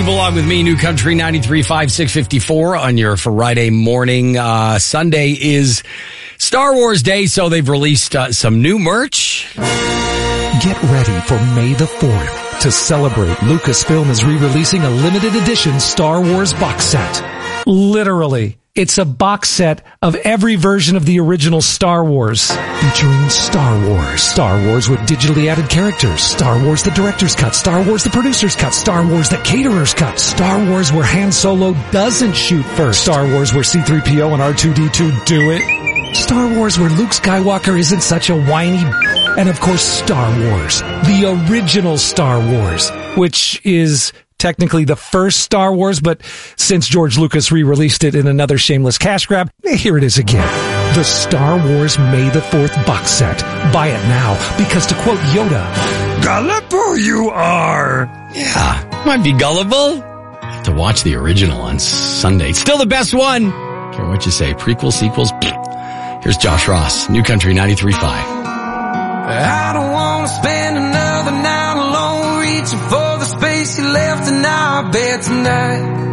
You belong with me, New Country 93.5, 654 on your Friday morning. Sunday is Star Wars Day, so they've released some new merch.
Get ready for May the 4th. To celebrate, Lucasfilm is re-releasing a limited edition Star Wars box set. Literally. It's a box set of every version of the original Star Wars. Featuring Star Wars with digitally added characters, Star Wars the Director's Cut, Star Wars the Producer's Cut, Star Wars the Caterer's Cut, Star Wars where Han Solo doesn't shoot first, Star Wars where C-3PO and R2-D2 do it, Star Wars where Luke Skywalker isn't such a whiny, and of course Star Wars, the original Star Wars, which is technically the first Star Wars, but since George Lucas re-released it in another shameless cash grab, here it is again. The Star Wars May the 4th box set. Buy it now, because to quote Yoda, gullible you are.
Yeah, might be gullible. Have to watch the original on Sunday. It's still the best one. Care what you say, prequels, sequels. Here's Josh Ross, New Country 93.5.
I don't want to spend another night alone, reaching for the space you left in our bed tonight.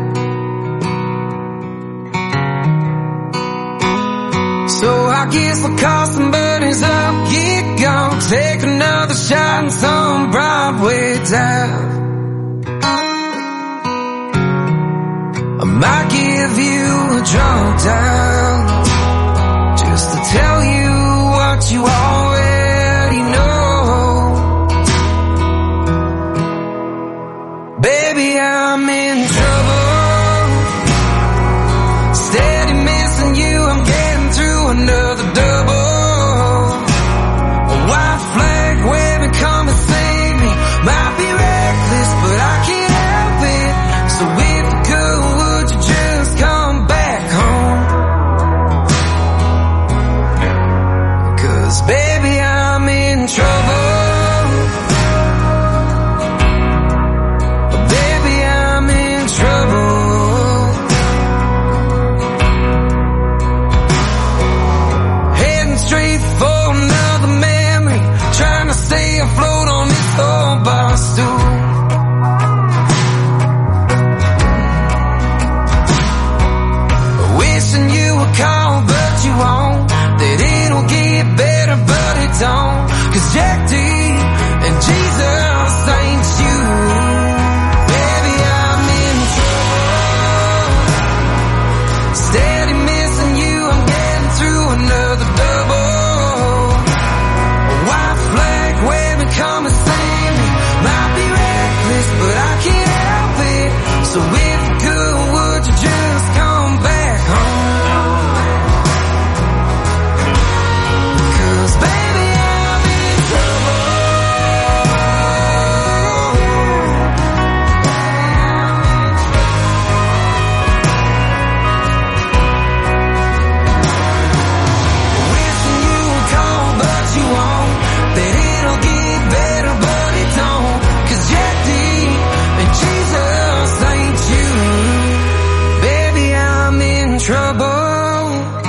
So I guess I'll call some buddies up, get gone, take another shot in some Broadway dive. I might give you a drunk dial, just to tell you what you already know. Baby, I'm in trouble, steady missing you, I'm getting through another double. A white flag waving, come and save me, might be reckless, but I can't help it. So if you could, would you just come back home? 'Cause baby, I'm in trouble. Baby, I'm in trouble. Heading straight for another memory, trying to stay afloat on this old bar stool. Wishing you would call, but you won't. That it'll get better, but it don't. 'Cause Jack D and Jesus ain't you. Baby, I'm in trouble, steady missing you, I'm getting through another double. A white flag waving, come and save me, might be reckless, but I can't help it. So if you could, would you just come back home? 'Cause baby, I'm in trouble. Wishing you would call, but you won't. That it'll get better, but it don't. 'Cause Jack D and Jesus ain't you. Baby, I'm in trouble.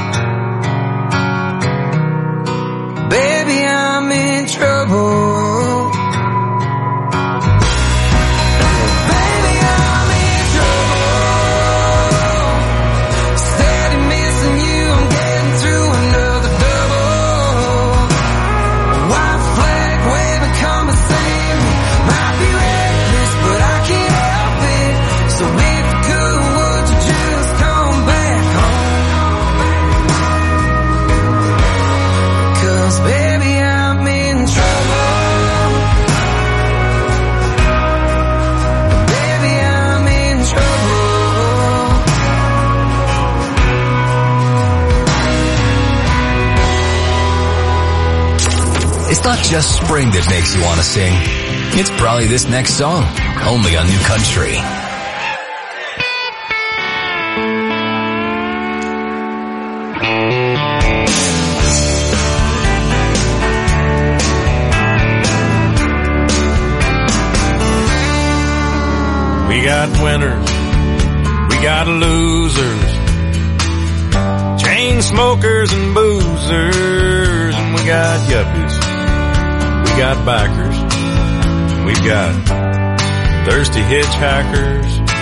Baby, I'm in trouble. Baby, I'm in trouble. Steady missing you, I'm getting through another double. White flag waving, come and save me. Might be reckless, but I can't help it. So if you could, would you just come back home? 'Cause baby, I'm in trouble. Baby, I'm in trouble.
It's not just spring that makes you want to sing. It's probably this next song, only on New Country.
We got winners, we got losers, chain smokers and boozers, and we got yuppies, we got bikers, we've got thirsty hitchhikers,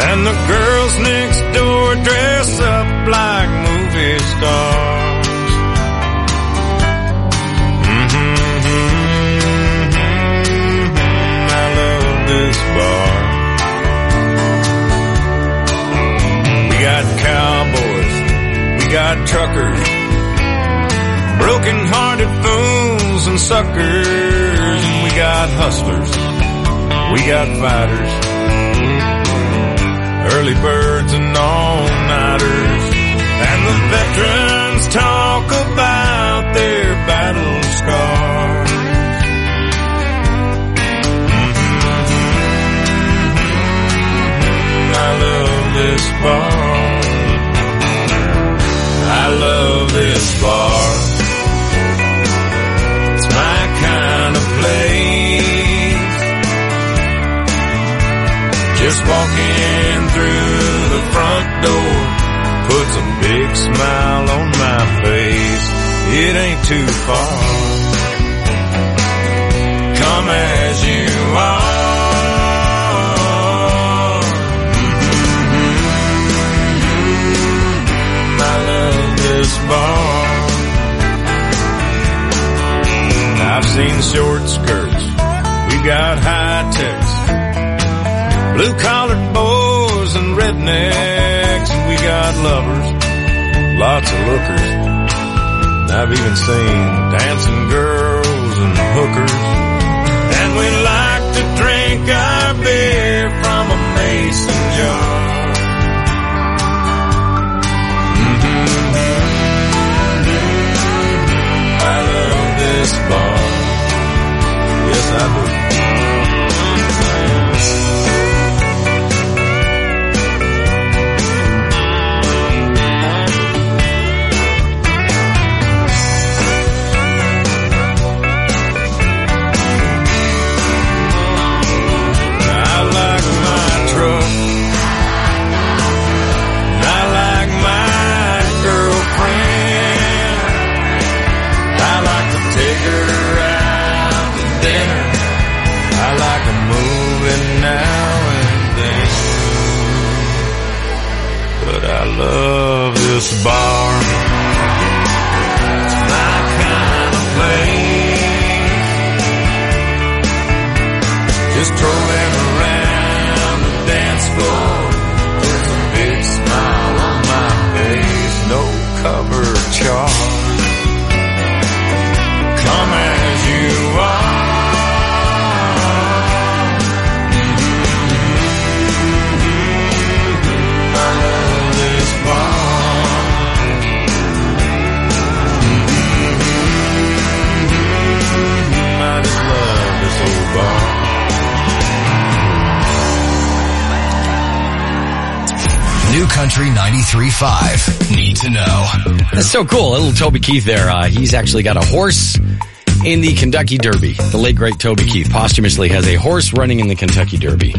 And the girls next door dress up like movie stars. I love this bar. We got cowboys, we got truckers, broken-hearted fools and suckers, and we got hustlers, we got fighters, early birds and all-nighters, and the veterans talk about their battle scars. I love this bar. I love this bar. It's my kind of place. Just walking through the front door puts a big smile on my face. It ain't too far. Come as you are. I love this bar. I've seen short skirts. We got high techs, blue-collared boys and rednecks, and we got lovers, lots of lookers. I've even seen dancing girls and hookers. And we like to drink our beer from a mason jar. I love this bar. Yes, I do. I love this bar. It's my kind of place. Just strolling around the dance floor. There's a big smile on my face. No cover charge. Come as you are.
New Country 93.5. Need to know.
That's so cool. Little Toby Keith there. He's actually got a horse in the Kentucky Derby. The late, great Toby Keith posthumously has a horse running in the Kentucky Derby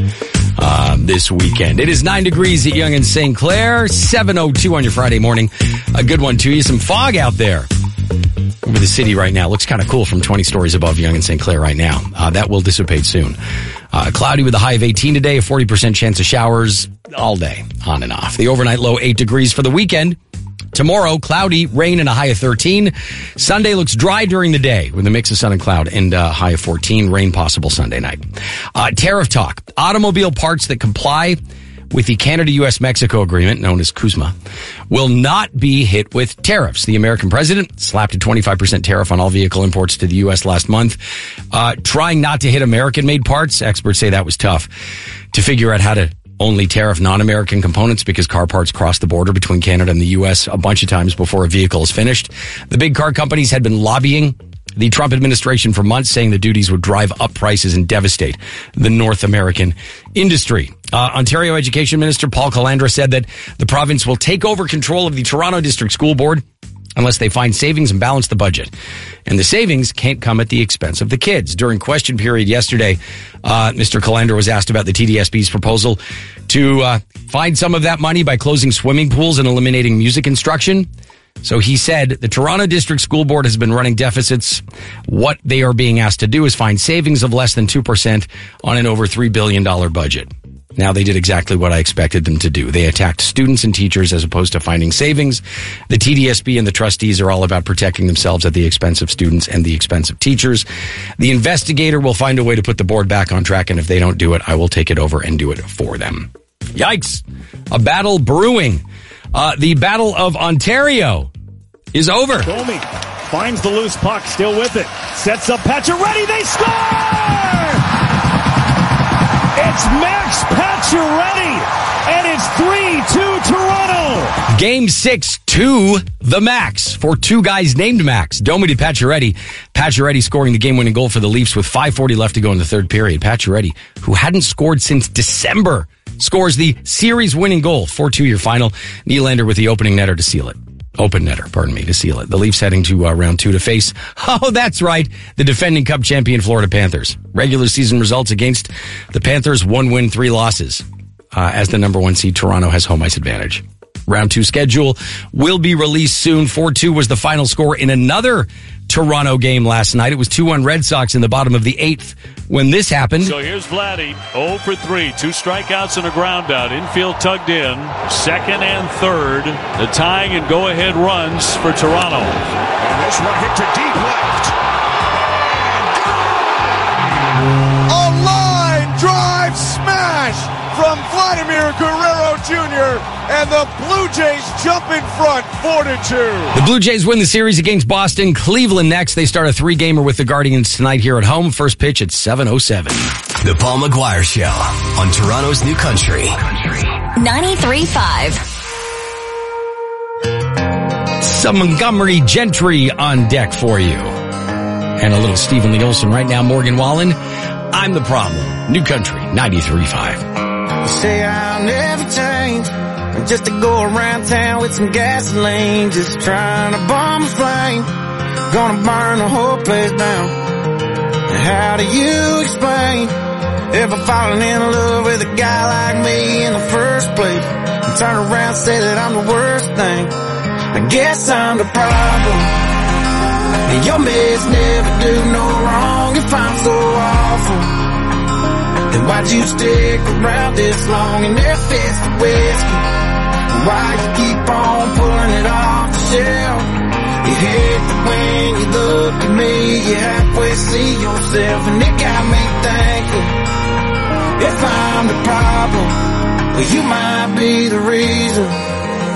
this weekend. It is 9 degrees at Yonge and St. Clair, 7:02 on your Friday morning. A good one to you. Some fog out there over the city right now. Looks kind of cool from 20 stories above Yonge and St. Clair right now. That will dissipate soon. Cloudy with a high of 18 today, a 40% chance of showers all day, on and off. The overnight low 8 degrees for the weekend. Tomorrow, cloudy, rain, and a high of 13. Sunday looks dry during the day with a mix of sun and cloud and a high of 14. Rain possible Sunday night. Tariff talk. Automobile parts that comply with the Canada-US-Mexico agreement, known as CUSMA, will not be hit with tariffs. The American president slapped a 25% tariff on all vehicle imports to the U.S. last month. Trying not to hit American-made parts, experts say that was tough to figure out how to only tariff non-American components because car parts cross the border between Canada and the U.S. a bunch of times before a vehicle is finished. The big car companies had been lobbying the Trump administration for months, saying the duties would drive up prices and devastate the North American industry. Ontario Education Minister Paul Calandra said that the province will take over control of the Toronto District School Board unless they find savings and balance the budget. And the savings can't come at the expense of the kids. During question period yesterday, Mr. Calandra was asked about the TDSB's proposal to find some of that money by closing swimming pools and eliminating music instruction. So he said the Toronto District School Board has been running deficits. What they are being asked to do is find savings of less than 2% on an over $3 billion budget. Now, they did exactly what I expected them to do. They attacked students and teachers as opposed to finding savings. The TDSB and the trustees are all about protecting themselves at the expense of students and the expense of teachers. The investigator will find a way to put the board back on track, and if they don't do it, I will take it over and do it for them. Yikes. A battle brewing. The Battle of Ontario is over.
Domi finds the loose puck, still with it. Sets up Pacioretty, they score! It's Max Pacioretty, and it's 3-2 Toronto.
Game 6 to the max for two guys named Max. Domi to Pacioretty. Pacioretty scoring the game-winning goal for the Leafs with 5:40 left to go in the third period. Pacioretty, who hadn't scored since December, scores the series-winning goal. 4-2 your final. Nylander with the opening netter to seal it. Open netter, pardon me, to seal it. The Leafs heading to round 2 to face, oh, that's right, the defending Cup champion Florida Panthers. Regular season results against the Panthers, 1 win, 3 losses. As the number 1 seed, Toronto has home ice advantage. Round 2 schedule will be released soon. 4-2 was the final score in another Toronto game last night. It was 2-1 Red Sox in the bottom of the 8th when this happened.
So here's Vladdy, 0 for 3, 2 strikeouts and a ground out. Infield tugged in, second and third. The tying and go-ahead runs for Toronto.
And this one hit to deep left. A line drive smash from Vladimir Guerrero Jr. and the Blue Jays jump in front 4-2.
The Blue Jays win the series against Boston. Cleveland next. They start a 3-gamer with the Guardians tonight here at home. First pitch at 7:07.
The Paul McGuire Show on Toronto's New Country.
93.5.
Some Montgomery Gentry on deck for you. And a little Stephen Lee Olsen right now. Morgan Wallen, I'm the problem. New Country, 93.5.
You say I'll never change, just to go around town with some gasoline, just trying to bomb a flame, gonna burn the whole place down. And how do you explain ever falling in love with a guy like me in the first place, and turn around and say that I'm the worst thing? I guess I'm the problem, and your mess never do no wrong. If I'm so awful, then why'd you stick around this long in their fist of whiskey? Why you keep on pulling it off the shelf? You hate that when you look at me, you halfway see yourself, and it got me thinking, if I'm the problem, well, you might be the reason.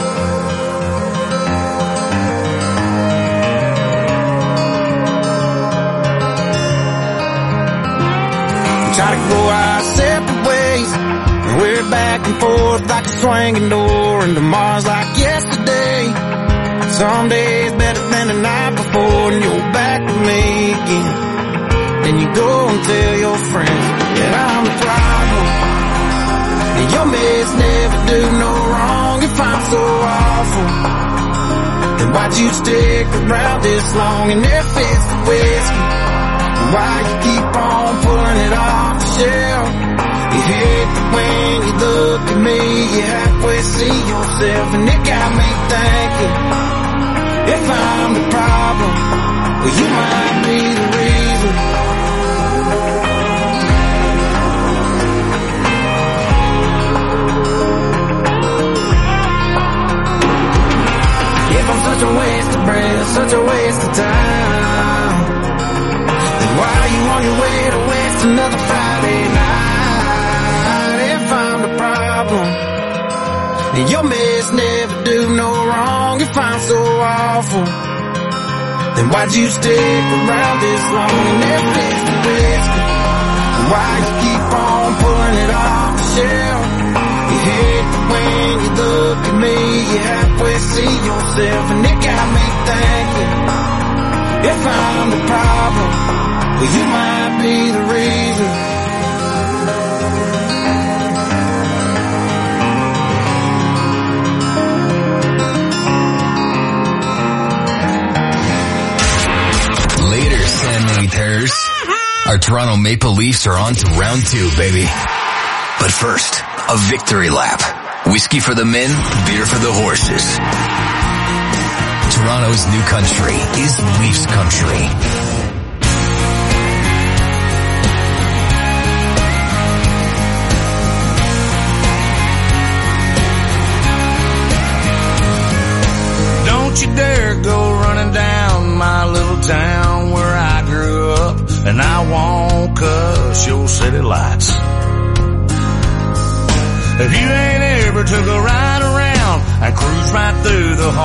Try to go our separate ways, and we're back and forth like a swinging door, and tomorrow's like yesterday. Some days better than the night before, and you're back with me again. Then you go and tell your friends that I'm the problem, and your mess never do no wrong. If I'm so awful, then why'd you stick around this long in their fist of whiskey? Why you keep on pulling it off the shelf? You hate that when you look at me, you halfway see yourself, and it got me thinking, if I'm the problem, well, you might be the reason. If I'm such a waste of breath, such a waste of time, why are you on your way to waste another Friday night? If I'm the problem, and your mess never do no wrong. If I'm so awful, then why'd you stick around this long and never fix the whiskey? Why you keep on pulling it off the shelf? You hate that when you look at me, you halfway see yourself, and it got me thinking, if I'm the problem, well, you might be the reason.
Later, Senators. Our Toronto Maple Leafs are on to round 2, baby. But first, a victory lap. Whiskey for the men, beer for the horses. Toronto's New Country is Leafs Country.
don't you dare go running down my little town where I grew up, and I won't cuss your city lights. If you ain't ever took a ride around and cruise right through the